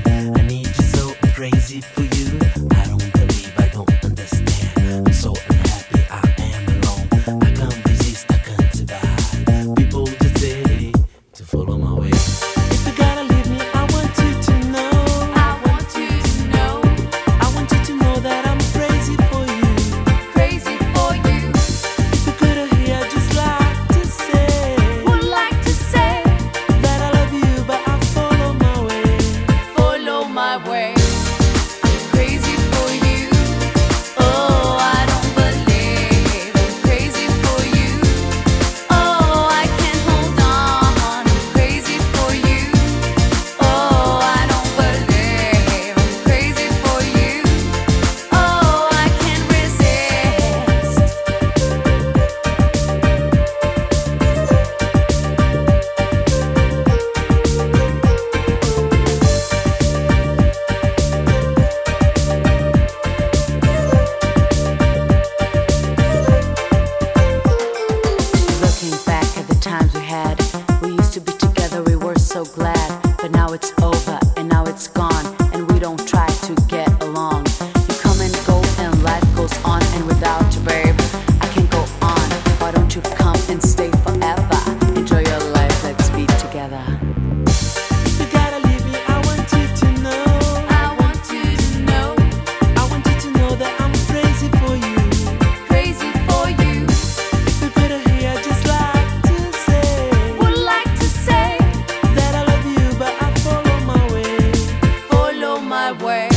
I need you so I'm crazy for you. I don't believe I don't understand. I'm so unhappy I am alone. I can't resist, I can't survive. People just say to follow my way. If you gotta leave me, I want you to know. I want you to know. I want you to know that I'm crazy for you. Crazy for you. If you could hear, I'd just like to say Would like to say that I love you, but I follow my way. follow my way. I'm crazy for you. Oh, I don't believe I'm crazy for you. Oh, I can't hold on. I'm crazy for you. Oh, I don't believe I'm crazy for you. Oh, I can't resist. Looking back at the times we had, we used to be together, we were so glad. But now it's over and now it's gone, and we don't try to get along. You come and go and life goes on, and without you, babe, I can't go on. Why don't you come and stay forever? Enjoy your life, let's be together. If you gotta leave me, I want you to know. I want you to know, I want you to know that I'm crazy for you. crazy for you. If you could hear, I'd just like to say Would like to say that I love you, but I follow my way. follow my way.